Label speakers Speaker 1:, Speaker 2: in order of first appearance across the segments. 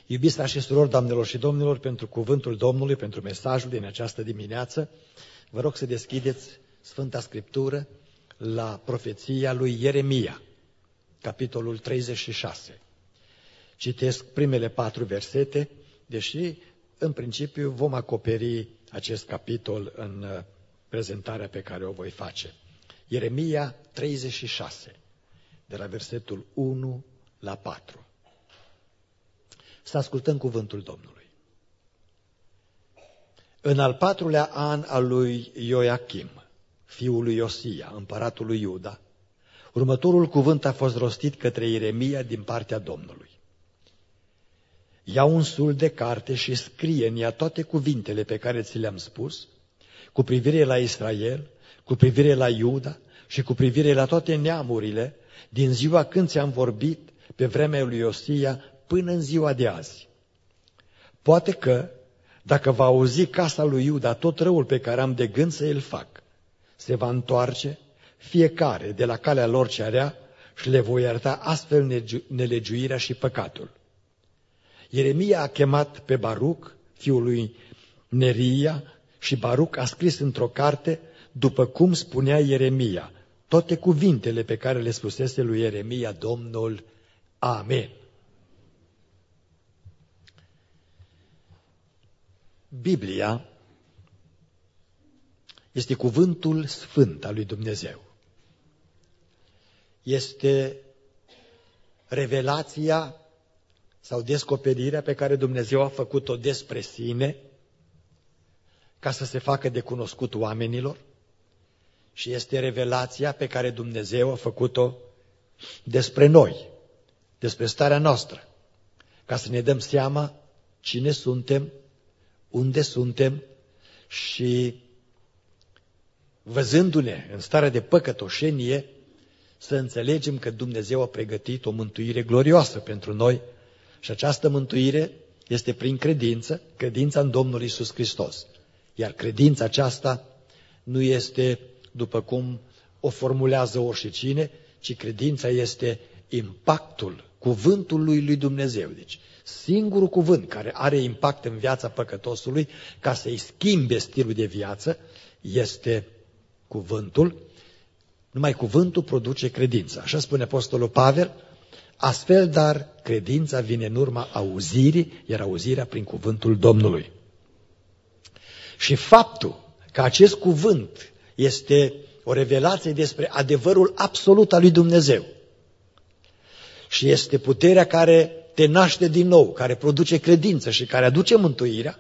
Speaker 1: Iubiți frați și surori, doamnelor și domnilor, pentru cuvântul Domnului, pentru mesajul din această dimineață, vă rog să deschideți Sfânta Scriptură la profeția lui Ieremia, capitolul 36. Citesc primele 4 versete, deși în principiu vom acoperi acest capitol în prezentarea pe care o voi face. Ieremia 36, de la versetul 1 la 4. Să ascultăm cuvântul Domnului. În al 4-lea an al lui Ioachim, fiul lui Iosia, împăratul lui Iuda, următorul cuvânt a fost rostit către Ieremia din partea Domnului. Ia un sul de carte și scrie în ea toate cuvintele pe care ți le-am spus, cu privire la Israel, cu privire la Iuda și cu privire la toate neamurile, din ziua când ți-am vorbit pe vremea lui Iosia până în ziua de azi. Poate că, dacă va auzi casa lui Iuda tot răul pe care am de gând să îl fac, se va întoarce fiecare de la calea lor cea rea și le voi ierta astfel nelegiuirea și păcatul. Ieremia a chemat pe Baruc, fiul lui Neria, și Baruc a scris într-o carte, după cum spunea Ieremia, toate cuvintele pe care le spusese lui Ieremia Domnul. Amen. Biblia este cuvântul sfânt al lui Dumnezeu. Este revelația sau descoperirea pe care Dumnezeu a făcut-o despre sine ca să se facă de cunoscut oamenilor și este revelația pe care Dumnezeu a făcut-o despre noi, despre starea noastră, ca să ne dăm seama cine suntem, unde suntem și, văzându-ne în starea de păcătoșenie, să înțelegem că Dumnezeu a pregătit o mântuire glorioasă pentru noi și această mântuire este prin credință, credința în Domnul Iisus Hristos. Iar credința aceasta nu este după cum o formulează oricine, ci credința este impactul cuvântului lui Dumnezeu. Deci singurul cuvânt care are impact în viața păcătosului ca să-i schimbe stilul de viață este cuvântul. Numai cuvântul produce credința. Așa spune Apostolul Pavel, astfel dar credința vine în urma auzirii, iar auzirea prin cuvântul Domnului. Și faptul că acest cuvânt este o revelație despre adevărul absolut al lui Dumnezeu și este puterea care te naște din nou, care produce credință și care aduce mântuirea,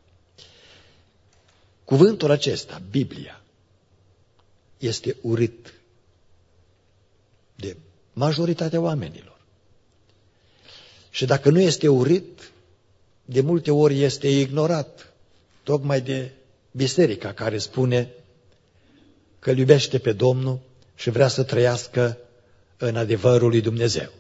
Speaker 1: cuvântul acesta, Biblia, este urât de majoritatea oamenilor. Și dacă nu este urât, de multe ori este ignorat, tocmai de biserica care spune că îl iubește pe Domnul și vrea să trăiască în adevărul lui Dumnezeu.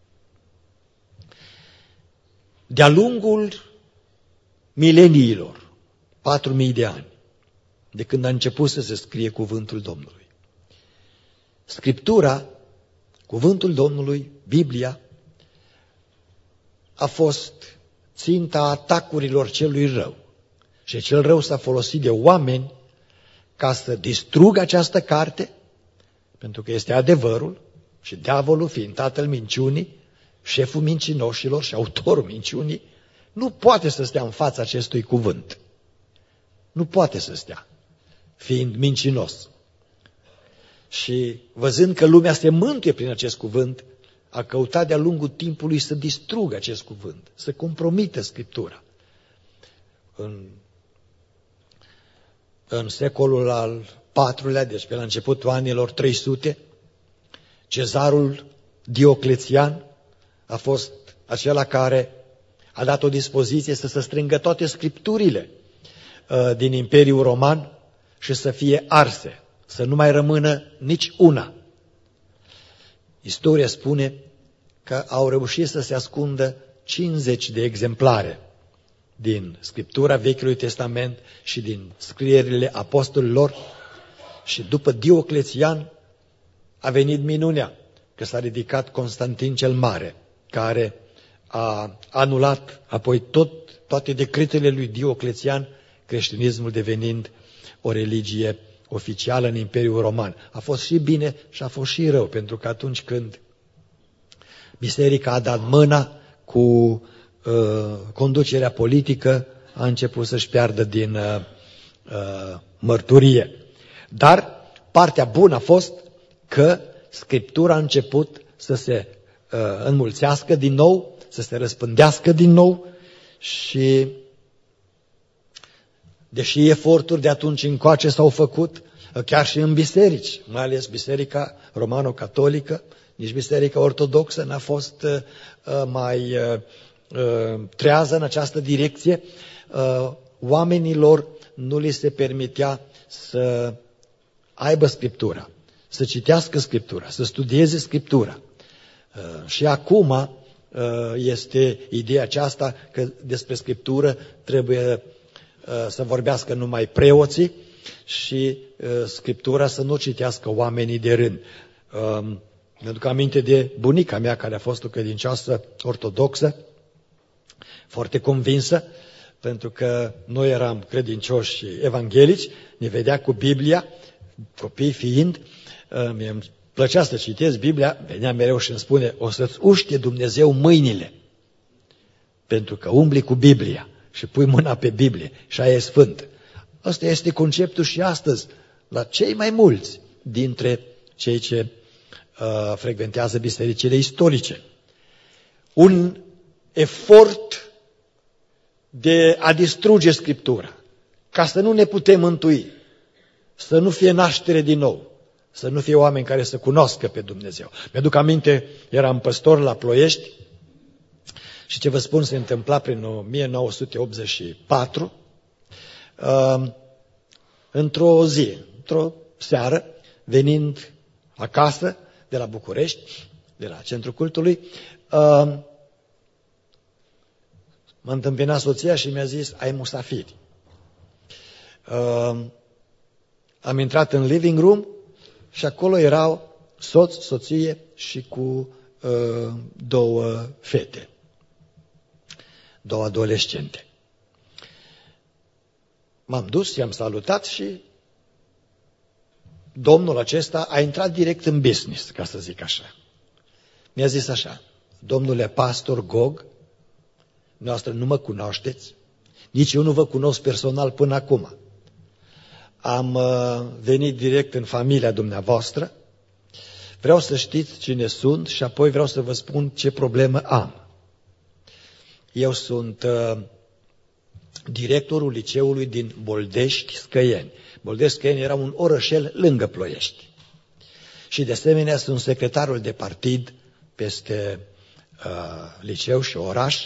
Speaker 1: De-a lungul mileniilor, 4.000 de ani, de când a început să se scrie cuvântul Domnului, Scriptura, cuvântul Domnului, Biblia, a fost ținta atacurilor celui rău. Și cel rău s-a folosit de oameni ca să distrugă această carte, pentru că este adevărul, și diavolul, fiind tatăl minciunii, șeful mincinoșilor și autorul minciunii, nu poate să stea în fața acestui cuvânt. Nu poate să stea, fiind mincinos. Și văzând că lumea se mântuie prin acest cuvânt, a căutat de-a lungul timpului să distrugă acest cuvânt, să compromită Scriptura. În secolul al IV-lea, deci pe la începutul anilor 300, cezarul Dioclețian a fost acela care a dat o dispoziție să se strângă toate scripturile din Imperiul Roman și să fie arse, să nu mai rămână nici una. Istoria spune că au reușit să se ascundă 50 de exemplare din Scriptura Vechiului Testament și din scrierile apostolilor și după Dioclețian a venit minunea, că s-a ridicat Constantin cel Mare, care a anulat apoi toate decretele lui Dioclețian, creștinismul devenind o religie oficială în Imperiul Roman. A fost și bine și a fost și rău, pentru că atunci când biserica a dat mâna cu conducerea politică, a început să-și piardă din mărturie. Dar partea bună a fost că Scriptura a început să se înmulțească din nou, să se răspândească din nou și deși eforturi de atunci încoace s-au făcut, chiar și în biserici, mai ales biserica romano-catolică, nici biserica ortodoxă n-a fost mai trează în această direcție, oamenilor nu li se permitea să aibă Scriptura, să citească Scriptura, să studieze Scriptura. Și acum este ideea aceasta că despre Scriptură trebuie să vorbească numai preoții și Scriptura să nu citească oamenii de rând. Mi-aduc aminte de bunica mea, care a fost o credincioasă ortodoxă, foarte convinsă, pentru că noi eram credincioși și evanghelici, ne vedea cu Biblia, copii fiind, mi-mi plăcea să citesc Biblia, venea mereu și îmi spune: o să-ți uște Dumnezeu mâinile, pentru că umbli cu Biblia și pui mâna pe Biblie și aia e sfânt. Ăsta este conceptul și astăzi la cei mai mulți dintre cei ce frecventează bisericile istorice. Un efort de a distruge Scriptura, ca să nu ne putem mântui, să nu fie naștere din nou, să nu fie oameni care să cunoască pe Dumnezeu. Mi-aduc aminte, eram păstor la Ploiești și ce vă spun se întâmpla prin 1984, într-o zi, într-o seară, venind acasă de la București, de la centrul cultului, m-a întâmpinat soția și mi-a zis: ai musafiri. Am intrat în living room și acolo erau soț, soție și cu două fete, două adolescente. M-am dus, i-am salutat și domnul acesta a intrat direct în business, ca să zic așa. Mi-a zis așa: domnule pastor Gog, noastră nu mă cunoașteți, nici eu nu vă cunosc personal până acum. Am venit direct în familia dumneavoastră, vreau să știți cine sunt și apoi vreau să vă spun ce problemă am. Eu sunt directorul liceului din Boldești-Scăieni. Boldești-Scăieni era un orășel lângă Ploiești. Și de asemenea sunt secretarul de partid peste liceu și oraș.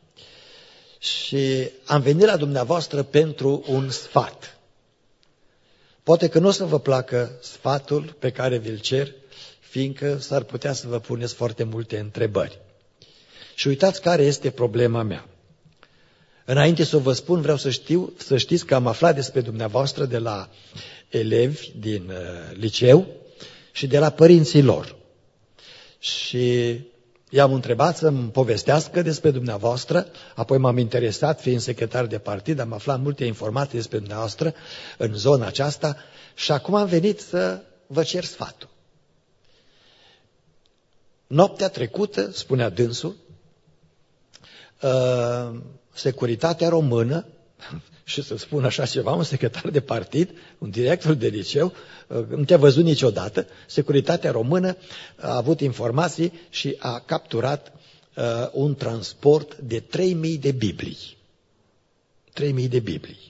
Speaker 1: Și am venit la dumneavoastră pentru un sfat. Poate că nu o să vă placă sfatul pe care vi-l cer, fiindcă s-ar putea să vă puneți foarte multe întrebări. Și uitați care este problema mea. Înainte să o vă spun, vreau să știți că am aflat despre dumneavoastră de la elevi din liceu și de la părinții lor. Și i-am întrebat să-mi povestească despre dumneavoastră, apoi m-am interesat, fiind secretar de partid, am aflat multe informații despre dumneavoastră în zona aceasta și acum am venit să vă cer sfatul. Noaptea trecută, spunea dânsul, securitatea română, și să spun așa ceva, un secretar de partid, un director de liceu, nu te-a văzut niciodată, securitatea română a avut informații și a capturat un transport de 3.000 de Biblii. 3.000 de Biblii.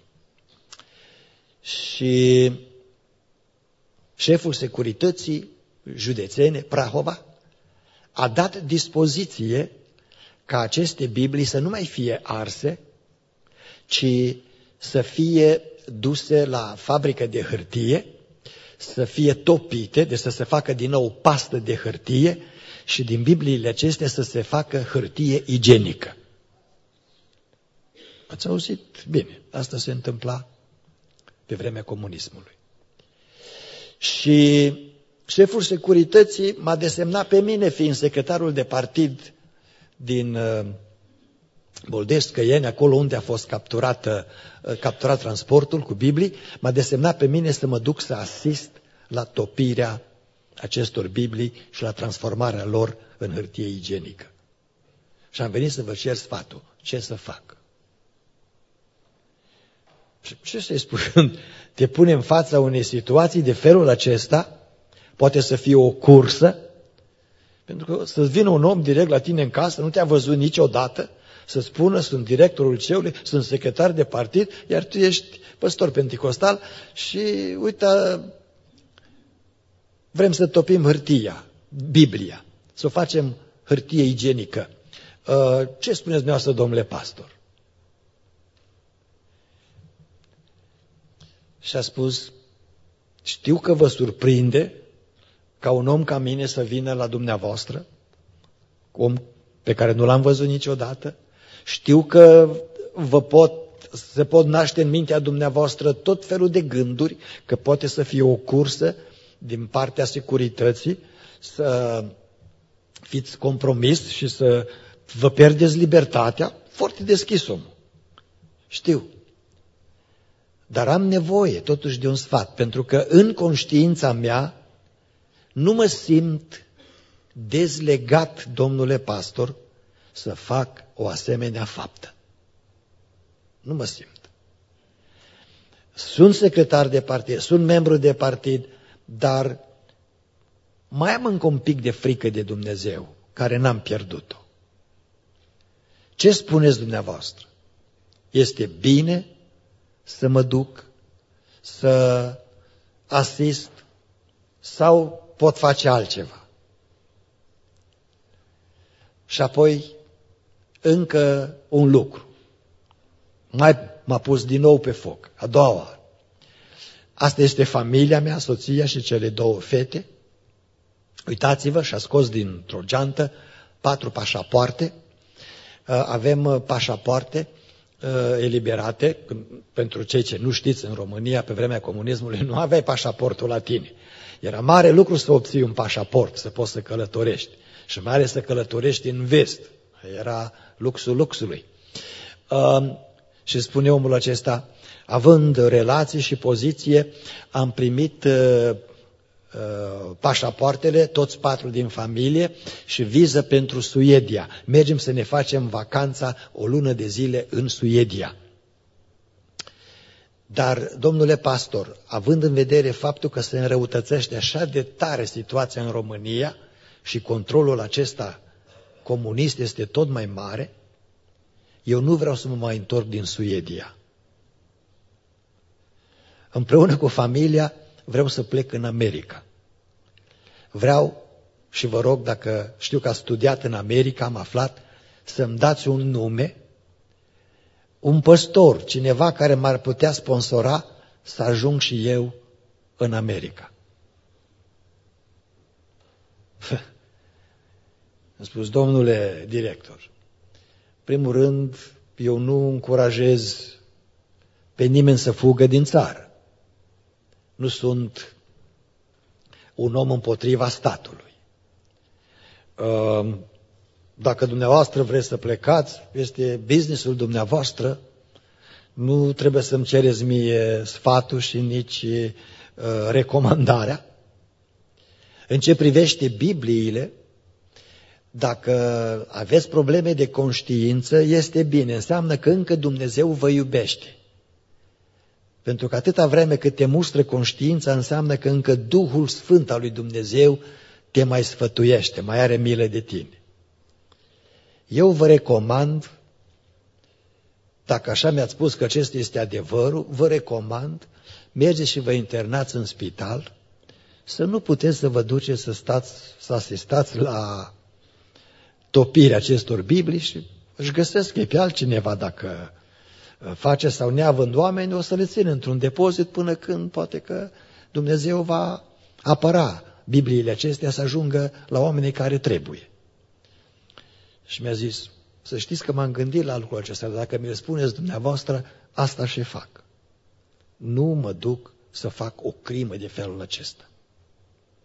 Speaker 1: Și șeful securității județene, Prahova, a dat dispoziție ca aceste Biblii să nu mai fie arse, ci să fie duse la fabrică de hârtie, să fie topite, deci să se facă din nou pastă de hârtie și din Bibliile acestea să se facă hârtie igienică. Ați auzit bine, asta se întâmpla pe vremea comunismului. Și șeful securității m-a desemnat pe mine, fiind secretarul de partid din Boldești Căieni, acolo unde a fost capturat transportul cu Biblii, m-a desemnat pe mine să mă duc să asist la topirea acestor Biblii și la transformarea lor în hârtie igienică. Și am venit să vă cer sfatul. Ce să fac? Ce să-i spun? Te pune în fața unei situații de felul acesta, poate să fie o cursă, pentru că să-ți vină un om direct la tine în casă, nu te-a văzut niciodată, să spună, sunt directorul liceului, sunt secretar de partid, iar tu ești păstor penticostal și uite, vrem să topim hârtia, Biblia, să o facem hârtie igienică. Ce spuneți dumneavoastră, domnule pastor? Și a spus, știu că vă surprinde ca un om ca mine să vină la dumneavoastră, om pe care nu l-am văzut niciodată. Știu că se pot naște în mintea dumneavoastră tot felul de gânduri, că poate să fie o cursă din partea securității, să fiți compromis și să vă pierdeți libertatea. Foarte deschis omul. Știu. Dar am nevoie totuși de un sfat, pentru că în conștiința mea nu mă simt dezlegat, domnule pastor, să fac o asemenea faptă. Nu mă simt. Sunt secretar de partid, sunt membru de partid, dar mai am încă un pic de frică de Dumnezeu, care n-am pierdut-o. Ce spuneți dumneavoastră? Este bine să mă duc, să asist sau pot face altceva? Și apoi încă un lucru. Mai m-a pus din nou pe foc, a doua oară. Asta este familia mea, soția și cele 2 fete. Uitați-vă, și-a scos dintr-o geantă 4 pașapoarte. Avem pașapoarte eliberate. Pentru cei ce nu știți, în România, pe vremea comunismului, nu aveai pașaportul la tine. Era mare lucru să obții un pașaport, să poți să călătorești. Și mai ales să călătorești în vest. Era luxul luxului. Și spune omul acesta, având relații și poziție, am primit pașapoartele, toți 4 din familie, și viză pentru Suedia. Mergem să ne facem vacanța o lună de zile în Suedia. Dar, domnule pastor, având în vedere faptul că se înrăutățește așa de tare situația în România și controlul acesta comunist este tot mai mare, eu nu vreau să mă mai întorc din Suedia. Împreună cu familia vreau să plec în America. Vreau, și vă rog, dacă știu că ați studiat în America, am aflat, să-mi dați un nume, un păstor, cineva care m-ar putea sponsora să ajung și eu în America. Am spus, domnule director, primul rând, eu nu încurajez pe nimeni să fugă din țară. Nu sunt un om împotriva statului. Dacă dumneavoastră vreți să plecați, este businessul dumneavoastră, nu trebuie să-mi cereți mie sfatul și nici recomandarea. În ce privește Bibliile, dacă aveți probleme de conștiință, este bine, înseamnă că încă Dumnezeu vă iubește. Pentru că atâta vreme cât te mustră conștiința, înseamnă că încă Duhul Sfânt al lui Dumnezeu te mai sfătuiește, mai are milă de tine. Eu vă recomand, dacă așa mi-ați spus că acesta este adevărul, vă recomand, mergeți și vă internați în spital, să nu puteți să vă duceți să asistați la topirea acestor Biblii și își găsesc că e pe altcineva, dacă face sau neavând oameni, o să le țin într-un depozit până când poate că Dumnezeu va apăra Bibliile acestea să ajungă la oamenii care trebuie. Și mi-a zis, să știți că m-am gândit la lucrul acesta, dar dacă mi-l spuneți dumneavoastră, asta și fac. Nu mă duc să fac o crimă de felul acesta.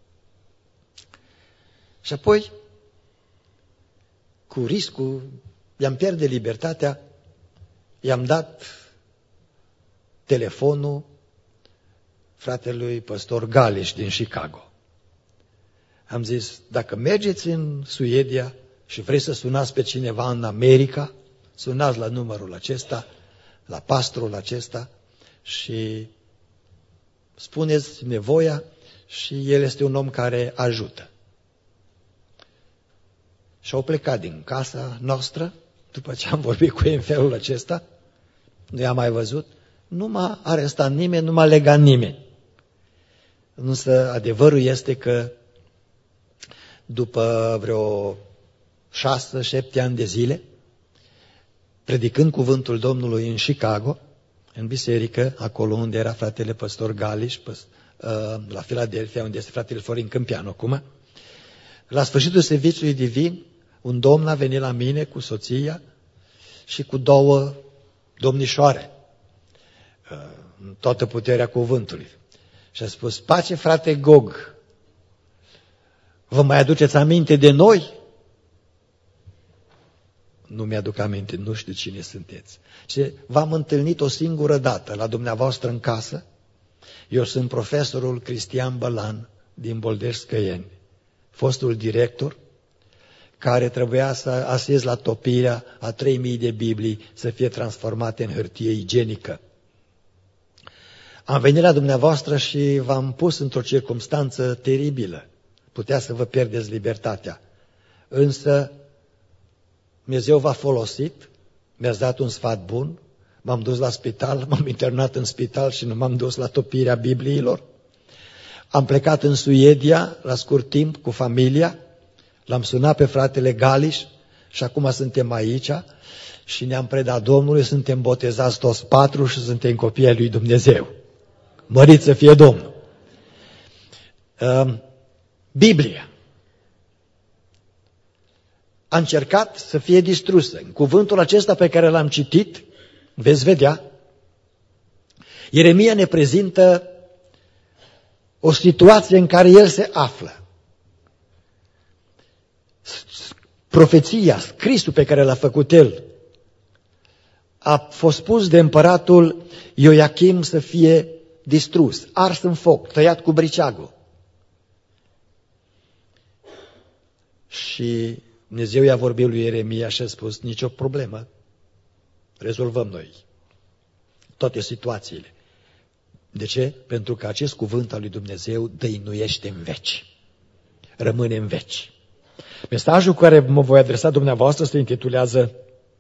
Speaker 1: Și apoi, cu riscul i-am pierde libertatea, i-am dat telefonul fratelui păstor Galiș din Chicago. Am zis, dacă mergeți în Suedia și vreți să sunați pe cineva în America, sunați la numărul acesta, la pastorul acesta și spuneți nevoia și el este un om care ajută. Și au plecat din casa noastră, după ce am vorbit cu ei în felul acesta, nu i-am mai văzut, nu m-a arestat nimeni, nu m-a legat nimeni. Însă adevărul este că după vreo 6-7 ani de zile, predicând cuvântul Domnului în Chicago, în biserică, acolo unde era fratele păstor Galiș, la Filadelfia, unde este fratele Florin Câmpianu acum, la sfârșitul serviciului divin, un domn a venit la mine cu soția și cu 2 domnișoare, în toată puterea cuvântului. Și a spus, pace frate Gog, vă mai aduceți aminte de noi? Nu mi-aduc aminte, nu știu cine sunteți. Și v-am întâlnit o singură dată la dumneavoastră în casă. Eu sunt profesorul Cristian Bălan din Boldești-Scăieni, fostul director, care trebuia să asez la topirea a 3000 de Biblii să fie transformate în hârtie igienică. Am venit la dumneavoastră și v-am pus într-o circumstanță teribilă. Putea să vă pierdeți libertatea. Însă Dumnezeu v-a folosit, mi-ați dat un sfat bun, m-am dus la spital, m-am internat în spital și nu m-am dus la topirea Bibliilor. Am plecat în Suedia la scurt timp cu familia, l-am sunat pe fratele Galiș și acum suntem aici și ne-am predat Domnului, suntem botezați toți 4 și suntem copii ai lui Dumnezeu. Mărit să fie Domnul! Biblia a încercat să fie distrusă. În cuvântul acesta pe care l-am citit, veți vedea, Ieremia ne prezintă o situație în care el se află. Profeția, scrisul pe care l-a făcut el, a fost pus de împăratul Ioachim să fie distrus, ars în foc, tăiat cu briceagul. Și Dumnezeu i-a vorbit lui Ieremia și a spus, nicio problemă, rezolvăm noi toate situațiile. De ce? Pentru că acest cuvânt al lui Dumnezeu dăinuiește în veci, rămâne în veci. Mesajul cu care mă voi adresa dumneavoastră se intitulează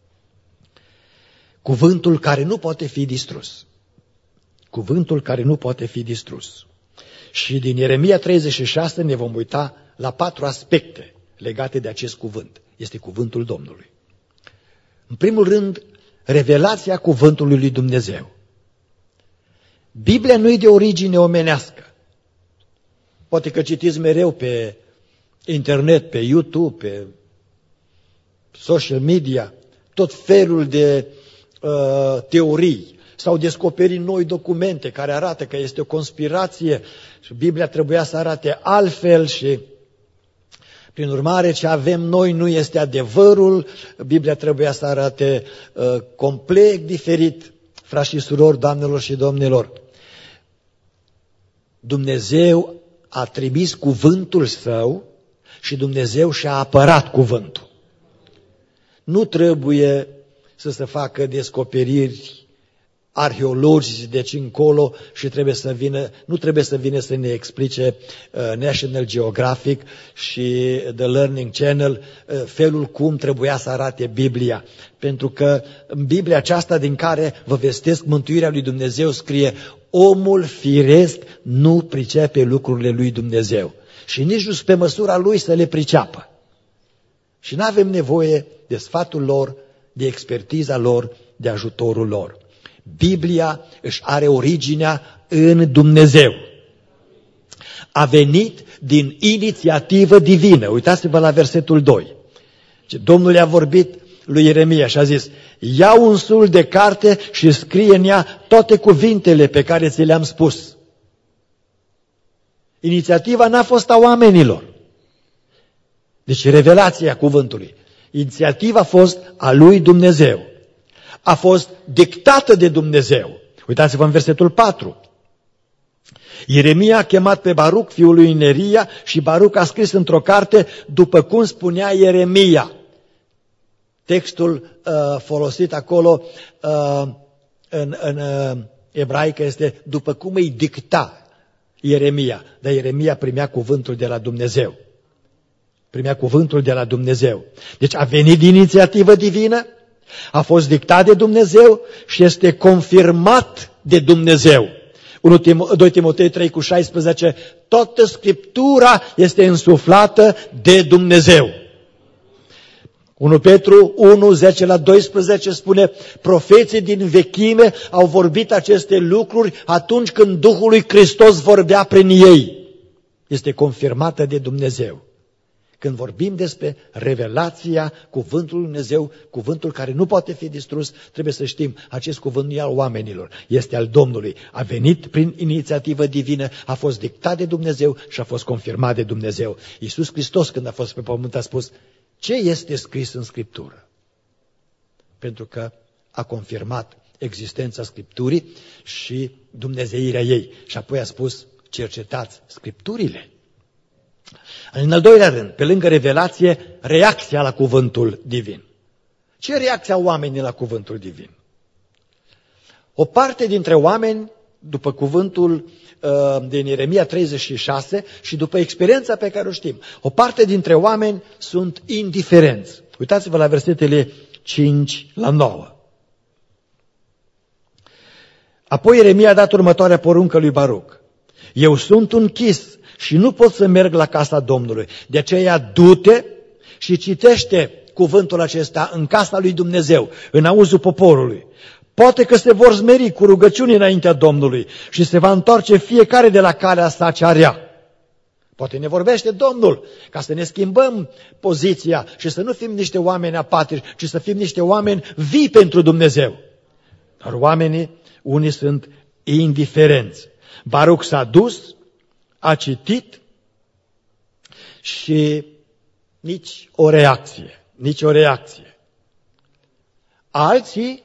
Speaker 1: Cuvântul care nu poate fi distrus. Cuvântul care nu poate fi distrus. Și din Ieremia 36 ne vom uita la 4 aspecte legate de acest cuvânt. Este cuvântul Domnului. În primul rând, revelația cuvântului lui Dumnezeu. Biblia nu e de origine omenească. Poate că citiți mereu pe internet, pe YouTube, pe social media, tot felul de teorii. S-au descoperit noi documente care arată că este o conspirație și Biblia trebuia să arate altfel și prin urmare ce avem noi nu este adevărul, Biblia trebuia să arate complet diferit. Frați și surori, doamnelor și domnilor, Dumnezeu a trimis cuvântul Său și Dumnezeu și-a apărat cuvântul. Nu trebuie să se facă descoperiri arheologici deci încolo și nu trebuie să vină să ne explice National Geographic și The Learning Channel felul cum trebuia să arate Biblia. Pentru că în Biblia aceasta din care vă vestesc mântuirea lui Dumnezeu scrie omul firesc nu pricepe lucrurile lui Dumnezeu și nici nu pe măsura lui să le priceapă. Și nu avem nevoie de sfatul lor, de expertiza lor, de ajutorul lor. Biblia își are originea în Dumnezeu. A venit din inițiativă divină. Uitați-vă la versetul 2. Domnul i-a vorbit lui Ieremia și a zis, ia un sul de carte și scrie în ea toate cuvintele pe care ți le-am spus. Inițiativa n-a fost a oamenilor. Deci revelația cuvântului. inițiativa a fost a lui Dumnezeu. A fost dictată de Dumnezeu. Uitați-vă în versetul 4. Ieremia a chemat pe Baruc, fiul lui Neria, și Baruc a scris într-o carte după cum spunea Ieremia. Textul folosit acolo în ebraică este după cum îi dicta Ieremia. Dar Ieremia primea cuvântul de la Dumnezeu. Primea cuvântul de la Dumnezeu. Deci a venit din inițiativă divină, a fost dictat de Dumnezeu și este confirmat de Dumnezeu. 2 Timotei 3,16, toată Scriptura este însuflată de Dumnezeu. 1 Petru 1, 10-12 spune, profeții din vechime au vorbit aceste lucruri atunci când Duhul lui Hristos vorbea prin ei. Este confirmată de Dumnezeu. Când vorbim despre revelația cuvântului lui Dumnezeu, cuvântul care nu poate fi distrus, trebuie să știm, acest cuvânt nu e al oamenilor, este al Domnului. A venit prin inițiativă divină, a fost dictat de Dumnezeu și a fost confirmat de Dumnezeu. Iisus Hristos, când a fost pe pământ, a spus, ce este scris în Scriptură? Pentru că a confirmat existența Scripturii și dumnezeirea ei. Și apoi a spus, cercetați Scripturile. În al doilea rând, pe lângă revelație, reacția la cuvântul divin. Ce reacția oamenii la cuvântul divin? O parte dintre oameni, după cuvântul din Ieremia 36 și după experiența pe care o știm, o parte dintre oameni sunt indiferenți. Uitați-vă la versetele 5-9. Apoi Ieremia a dat următoarea poruncă lui Baruc. Eu sunt închis și nu pot să merg la casa Domnului. De aceea du-te și citește cuvântul acesta în casa lui Dumnezeu, în auzul poporului. Poate că se vor smeri cu rugăciuni înaintea Domnului și se va întoarce fiecare de la calea sa cea rea. Poate ne vorbește Domnul ca să ne schimbăm poziția și să nu fim niște oameni apatici, ci să fim niște oameni vii pentru Dumnezeu. Dar oamenii, unii sunt indiferenți. Baruc s-a dus, a citit și nici o reacție. Alții,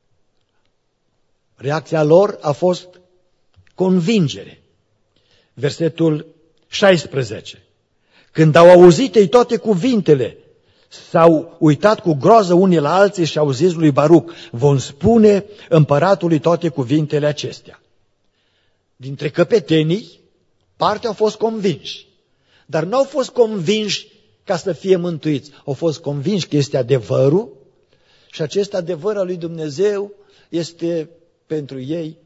Speaker 1: reacția lor a fost convingere. Versetul 16. Când au auzit ei toate cuvintele, s-au uitat cu groază unii la alții și au zis lui Baruc, vom spune împăratului toate cuvintele acestea. Dintre căpetenii, parte au fost convinși, dar nu au fost convinși ca să fie mântuiți. Au fost convinși că este adevărul și acest adevăr al lui Dumnezeu este pentru ei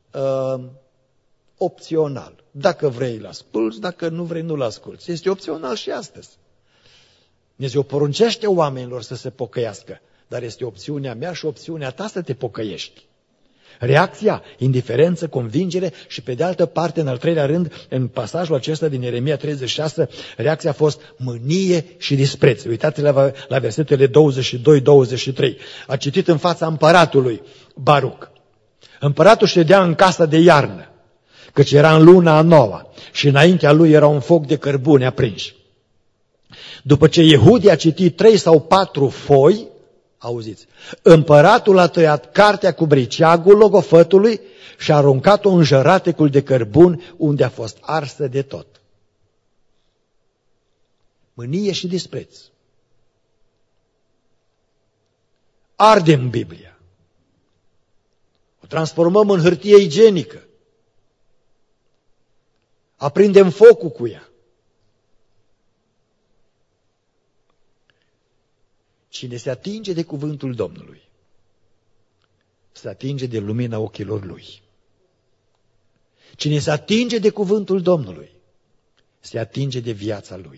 Speaker 1: opțional. Dacă vrei, îl asculți, dacă nu vrei, nu-l asculți. Este opțional și astăzi. Dumnezeu poruncește oamenilor să se pocăiască, dar este opțiunea mea și opțiunea ta să te pocăiești. Reacția, indiferență, convingere și pe de altă parte, în al treilea rând, în pasajul acesta din Ieremia 36, reacția a fost mânie și dispreț. Uitați-vă la versetele 22-23. A citit în fața împăratului Baruc. Împăratul ședea în casa de iarnă, căci era în luna a noua și înaintea lui era un foc de cărbune aprinși. După ce Iehudi a citit 3 sau 4 foi, auziți, împăratul a tăiat cartea cu briceagul logofătului și a aruncat-o în jăratecul de cărbun unde a fost arsă de tot. Mânie și dispreț. Ardem Biblia. O transformăm în hârtie igienică. Aprindem focul cu ea. Cine se atinge de cuvântul Domnului, se atinge de lumina ochilor lui. Cine se atinge de cuvântul Domnului, se atinge de viața lui.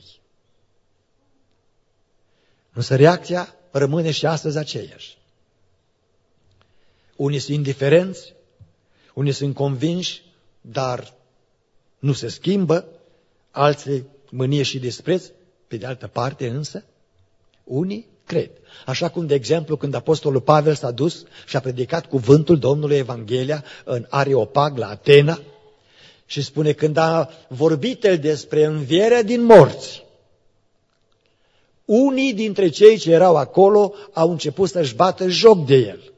Speaker 1: Însă reacția rămâne și astăzi aceeași. Unii sunt indiferenți, unii sunt convinși, dar nu se schimbă, alții mânie și dispreț, pe de altă parte însă, unii cred. Așa cum, de exemplu, când apostolul Pavel s-a dus și a predicat cuvântul Domnului, Evanghelia, în Areopag, la Atena, și spune, când a vorbit el despre învierea din morți, unii dintre cei ce erau acolo au început să-și bată joc de el.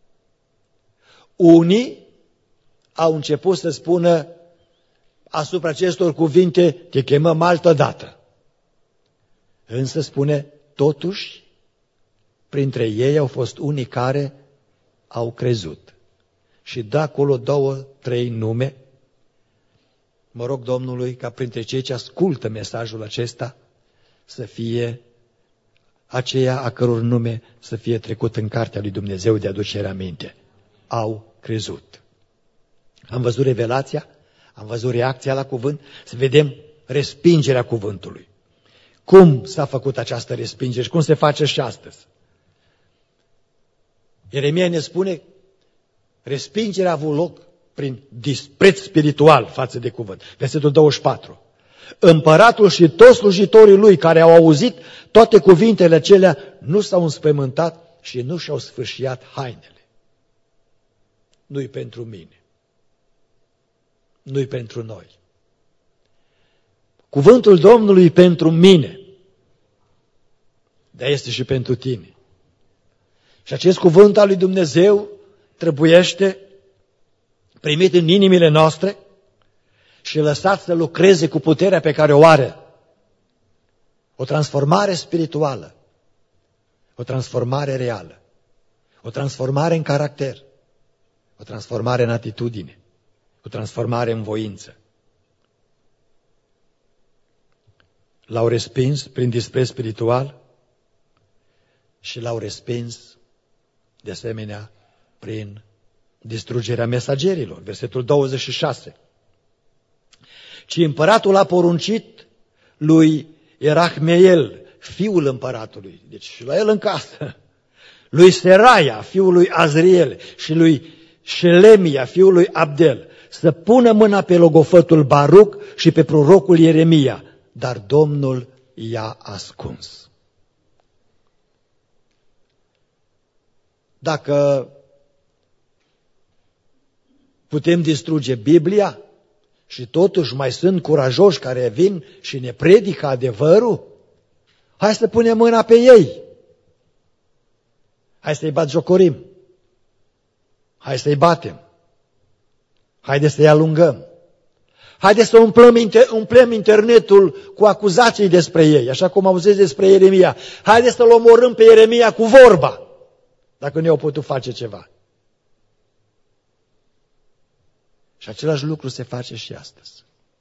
Speaker 1: Unii au început să spună asupra acestor cuvinte, te chemăm altă dată. Însă spune, totuși, printre ei au fost unii care au crezut. Și dă acolo 2-3 nume. Mă rog Domnului ca printre cei ce ascultă mesajul acesta să fie aceia a căror nume să fie trecut în cartea lui Dumnezeu de aducere aminte. Au crezut. Am văzut revelația, am văzut reacția la cuvânt, să vedem respingerea cuvântului. Cum s-a făcut această respingere și cum se face și astăzi? Ieremia ne spune, respingerea a avut loc prin dispreț spiritual față de cuvânt. Versetul 24. Împăratul și toți slujitorii lui care au auzit toate cuvintele acelea nu s-au înspăimântat și nu și-au sfârșiat hainele. Nu-i pentru mine. Nu-i pentru noi. Cuvântul Domnului pentru mine, dar este și pentru tine. Și acest cuvânt al lui Dumnezeu trebuiește primit în inimile noastre și lăsat să lucreze cu puterea pe care o are. O transformare spirituală, o transformare reală, o transformare în caracter, o transformare în atitudine, o transformare în voință. L-au respins prin dispreț spiritual și l-au respins de asemenea prin distrugerea mesagerilor. Versetul 26. Ci împăratul a poruncit lui Erahmeel, fiul împăratului, deci și la el în casă, lui Seraia, fiul lui Azriel și lui Șelemia, fiul lui Abdel, să pună mâna pe logofătul Baruc și pe prorocul Ieremia, dar Domnul i-a ascuns. Dacă putem distruge Biblia și totuși mai sunt curajoși care vin și ne predică adevărul, hai să punem mâna pe ei. Hai să-i batjocorim. Hai să-i batem. Haideți să-i alungăm. Haideți să umplem internetul cu acuzații despre ei, așa cum auziți despre Ieremia. Haideți să-l omorâm pe Ieremia cu vorba, dacă nu i-au putut face ceva. Și același lucru se face și astăzi.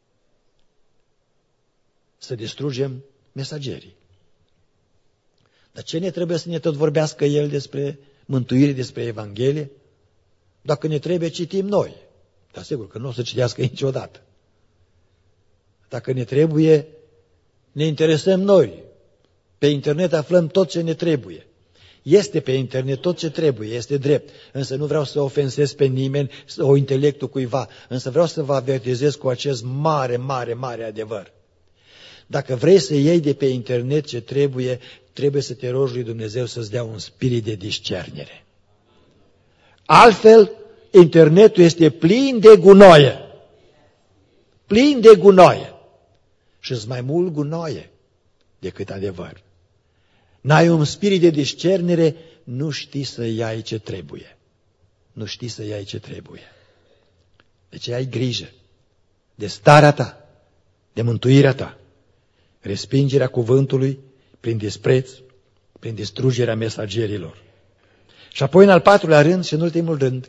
Speaker 1: Să distrugem mesagerii. Dar ce ne trebuie să ne tot vorbească el despre mântuire, despre Evanghelie? Dacă ne trebuie, citim noi. Dar sigur că nu o să citească niciodată. Dacă ne trebuie, ne interesăm noi. Pe internet aflăm tot ce ne trebuie. Este pe internet tot ce trebuie, este drept. Însă nu vreau să ofensez pe nimeni sau intelectul cuiva. Însă vreau să vă avertizez cu acest mare, mare, mare adevăr. Dacă vrei să iei de pe internet ce trebuie, trebuie să te rogi lui Dumnezeu să-ți dea un spirit de discernere. Altfel, internetul este plin de gunoaie. Plin de gunoaie. Și-s mai mult gunoaie decât adevăr. N-ai un spirit de discernere, nu știi să iai ce trebuie. Nu știi să iai ce trebuie. Deci ai grijă de starea ta, de mântuirea ta. Respingerea cuvântului prin dispreț, prin distrugerea mesagerilor. Și apoi în al 4-lea rând și în ultimul rând,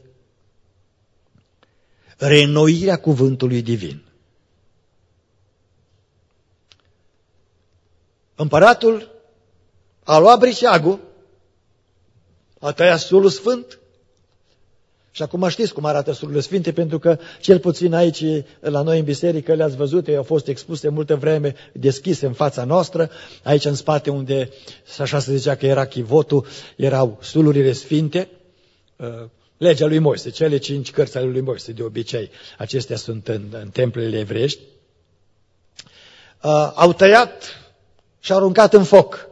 Speaker 1: reînnoirea cuvântului divin. Împăratul a luat briceagul, a tăiat sulul sfânt și acum știți cum arată sulurile sfinte, pentru că cel puțin aici la noi în biserică le-ați văzut, au fost expuse multă vreme, deschise în fața noastră, aici în spate unde așa se zicea că era chivotul, erau sulurile sfinte, legea lui Moise, cele 5 cărți ale lui Moise de obicei, acestea sunt în templele evreiești, au tăiat și au aruncat în foc.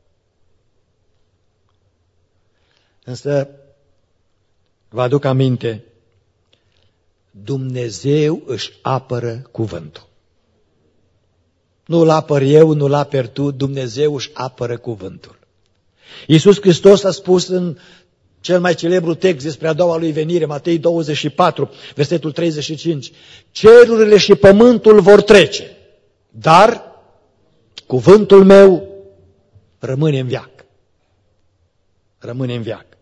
Speaker 1: Însă, vă aduc aminte, Dumnezeu își apără cuvântul. Nu-l apăr eu, nu-l apăr tu, Dumnezeu își apără cuvântul. Iisus Hristos a spus în cel mai celebru text despre a doua lui venire, Matei 24, versetul 35, cerurile și pământul vor trece, dar cuvântul meu rămâne în veac. Rămâne în veac.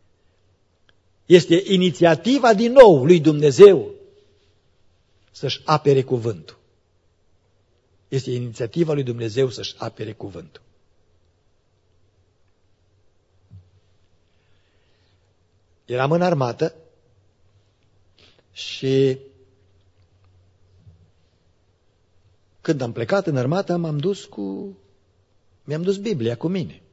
Speaker 1: Este inițiativa din nou lui Dumnezeu să-și apere cuvântul. Este inițiativa lui Dumnezeu să-și apere cuvântul. Eram în armată și când am plecat în armată mi-am dus Biblia cu mine.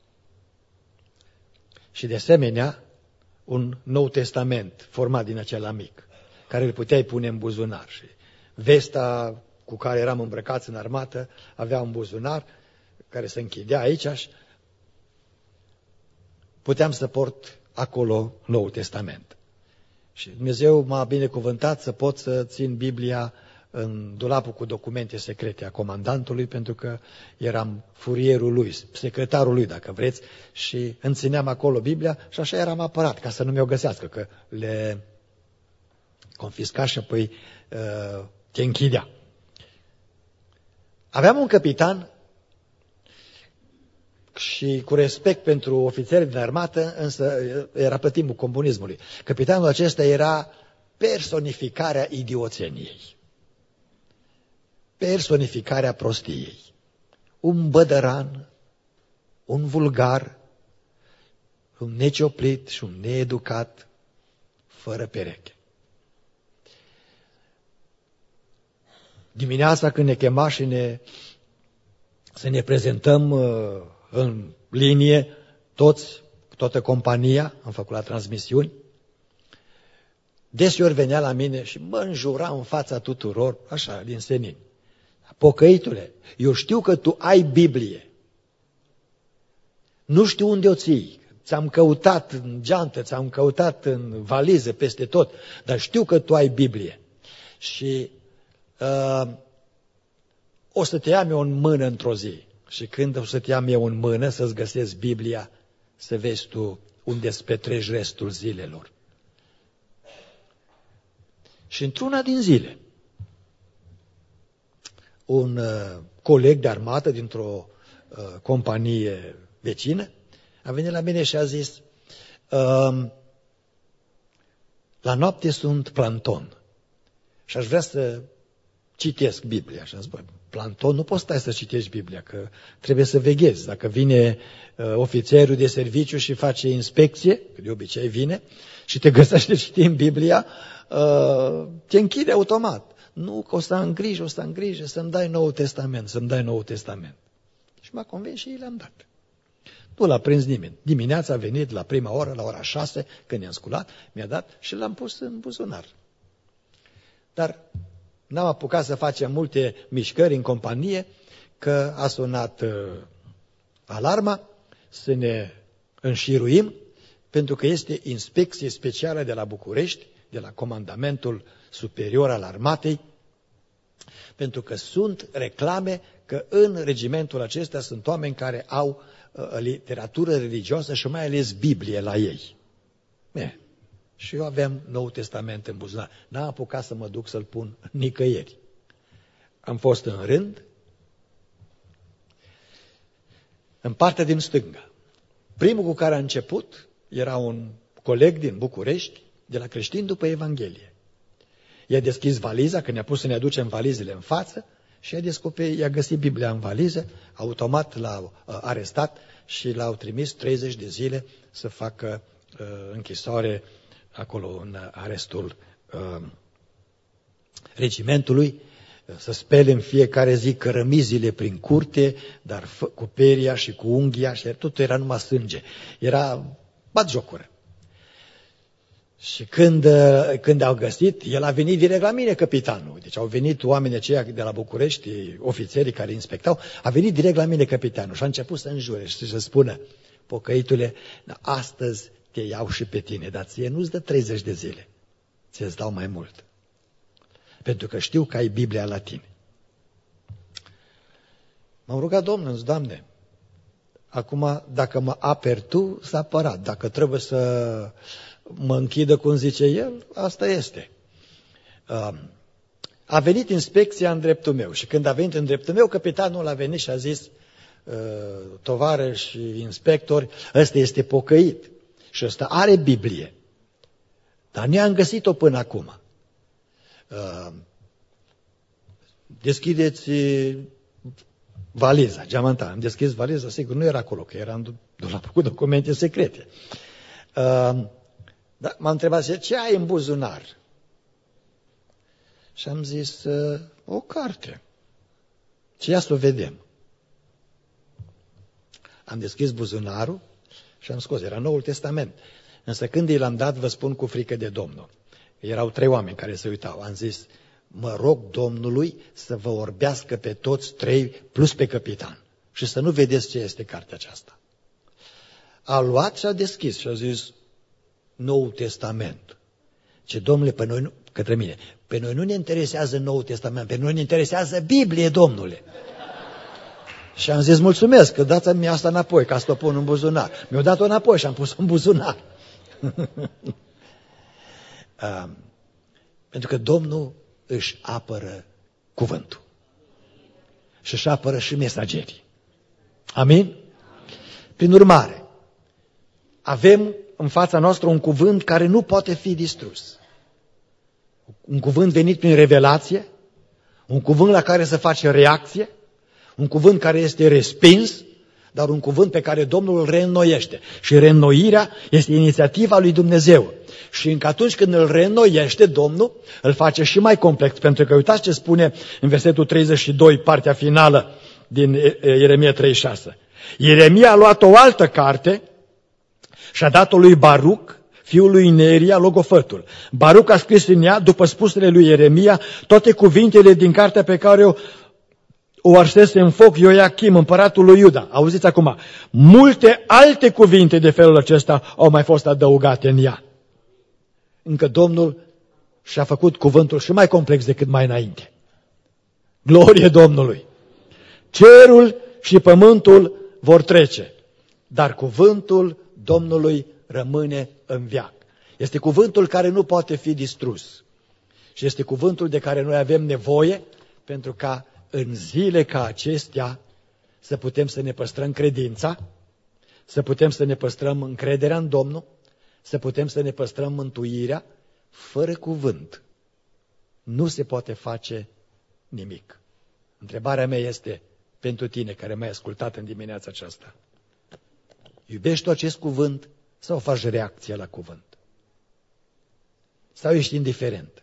Speaker 1: Și de asemenea un Nou Testament format din acela mic, care îl puteai pune în buzunar. Și vesta cu care eram îmbrăcați în armată avea un buzunar care se închidea aici și puteam să port acolo Noul Testament. Și Dumnezeu m-a binecuvântat să pot să țin Biblia în dulapul cu documente secrete a comandantului, pentru că eram furierul lui, secretarul lui, dacă vreți, și îmi țineam acolo Biblia și așa eram apărat, ca să nu mi-o găsească, că le confisca și apoi te închidea. Aveam un capitan și cu respect pentru ofițerii din armată, însă era pe timpul comunismului. Capitanul acesta era personificarea idioțeniei, personificarea prostiei. Un bădăran, un vulgar, un necioplit și un needucat, fără pereche. Dimineața când ne chema și să ne prezentăm în linie, toată compania, am făcut la transmisiuni, deseori venea la mine și mă înjura în fața tuturor, așa, din senin. Pocăitule, eu știu că tu ai Biblie. Nu știu unde o ții. Ți-am căutat în geantă, ți-am căutat în valiză, peste tot, dar știu că tu ai Biblie. Și o să te iau eu în mână într-o zi. Și când o să te iau eu în mână să-ți găsesc Biblia, să vezi tu unde îți petreci restul zilelor. Și într-una din zile, un coleg de armată dintr-o companie vecină a venit la mine și a zis: la noapte sunt planton și aș vrea să citesc Biblia. Și am zis: planton, nu poți stai să citești Biblia, că trebuie să veghezi. Dacă vine ofițerul de serviciu și face inspecție, că de obicei vine, și te găsește citind Biblia, te închide automat. Nu, că o să am grijă, să-mi dai Noul Testament, Și m-a convins și le-am dat. Nu l-a prins nimeni. Dimineața a venit la prima oră, la ora 6, când ne-am sculat, mi-a dat și l-am pus în buzunar. Dar n-am apucat să facem multe mișcări în companie, că a sunat alarma, să ne înșiruim, pentru că este inspecție specială de la București, de la Comandamentul Superior al Armatei, pentru că sunt reclame că în regimentul acesta sunt oameni care au literatură religioasă și mai ales Biblie la ei. Și eu aveam Noul Testament în buzunar. N-am apucat să mă duc să-l pun nicăieri. Am fost în rând, în partea din stânga. Primul cu care a început era un coleg din București, de la Creștini după Evanghelie. I-a deschis valiza, că ne-a pus să ne aducem valizele în față, și i-a găsit Biblia în valiză, automat l-au arestat și l-au trimis 30 de zile să facă închisoare acolo în arestul regimentului, să spele în fiecare zi cărămizile prin curte, dar cu peria și cu unghia, și totul era numai sânge. Era batjocură. Și când au găsit, el a venit direct la mine, capitanul. Deci au venit oamenii aceia de la București, ofițerii care inspectau, a venit direct la mine capitanul și a început să înjure și să spună: pocăitule, astăzi te iau și pe tine, dar ție nu-ți dă 30 de zile, ți-ți dau mai mult. Pentru că știu că ai Biblia la tine. M-am rugat Domnul, zis, Doamne, acum dacă mă aperi Tu, s-a apărat. Dacă trebuie să mă închidă, cum zice El, asta este. A venit inspecția în dreptul meu și când a venit în dreptul meu, capitanul a venit și a zis, tovarăși și inspectori, ăsta este pocăit și ăsta are Biblie, dar ne-am găsit-o până acum. Deschideți valiza, geamantan. Am deschis valiza, sigur, nu era acolo, că era în dulapul cu documente secrete. Dar m-a întrebat, ce ai în buzunar? Și am zis, o carte. Și ia să o vedem. Am deschis buzunarul și am scos, era Noul Testament. Însă când i l-am dat, vă spun cu frică de Domnul. Erau 3 oameni care se uitau. Am zis, mă rog Domnului să vă orbească pe toți 3 plus pe capitan. Și să nu vedeți ce este cartea aceasta. A luat și a deschis și a zis, Noul Testament. Ce, Domnule, pe noi, către mine, pe noi nu ne interesează Noul Testament, pe noi ne interesează Biblie, Domnule. Și am zis, mulțumesc, că dați-mi asta înapoi, ca să o pun în buzunar. Mi-au dat-o înapoi și am pus-o în buzunar. Pentru că Domnul își apără cuvântul. Și își apără și mesagerii. Amin? Prin urmare, avem în fața noastră un cuvânt care nu poate fi distrus. Un cuvânt venit prin revelație, un cuvânt la care să face reacție, un cuvânt care este respins, dar un cuvânt pe care Domnul îl reînnoiește. Și reînnoirea este inițiativa lui Dumnezeu. Și încă atunci când îl reînnoiește, Domnul îl face și mai complex. Pentru că uitați ce spune în versetul 32, partea finală din Ieremia 36. Ieremia a luat o altă carte și a dat-o lui Baruc, fiul lui Neria, logofătul. Baruc a scris în ea, după spusele lui Ieremia, toate cuvintele din cartea pe care o arsese în foc Ioachim, împăratul lui Iuda. Auziți acum, multe alte cuvinte de felul acesta au mai fost adăugate în ea. Încă Domnul și-a făcut cuvântul și mai complex decât mai înainte. Glorie Domnului! Cerul și pământul vor trece, dar cuvântul Domnului rămâne în veac. Este cuvântul care nu poate fi distrus. Și este cuvântul de care noi avem nevoie pentru ca în zile ca acestea să putem să ne păstrăm credința, să putem să ne păstrăm încrederea în Domnul, să putem să ne păstrăm mântuirea. Fără cuvânt nu se poate face nimic. Întrebarea mea este pentru tine care m-ai ascultat în dimineața aceasta. Iubești tu acest cuvânt sau faci reacție la cuvânt? Sau ești indiferent?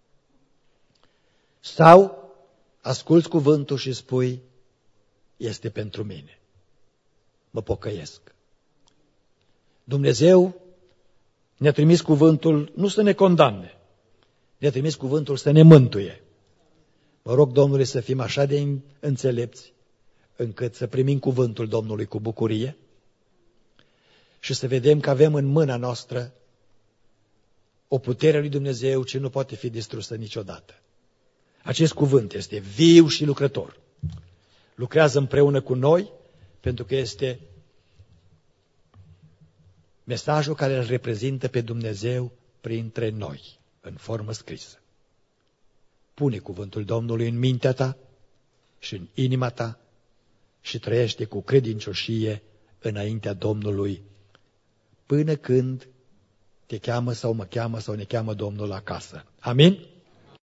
Speaker 1: Sau asculți cuvântul și spui, este pentru mine. Mă pocăiesc. Dumnezeu ne-a trimis cuvântul nu să ne condamne, ne-a trimis cuvântul să ne mântuie. Mă rog, Domnule, să fim așa de înțelepți încât să primim cuvântul Domnului cu bucurie și să vedem că avem în mâna noastră o putere a lui Dumnezeu ce nu poate fi distrusă niciodată. Acest cuvânt este viu și lucrător. Lucrează împreună cu noi pentru că este mesajul care îl reprezintă pe Dumnezeu printre noi, în formă scrisă. Pune cuvântul Domnului în mintea ta și în inima ta și trăiește cu credincioșie înaintea Domnului până când te cheamă sau mă cheamă sau ne cheamă Domnul acasă. Amin?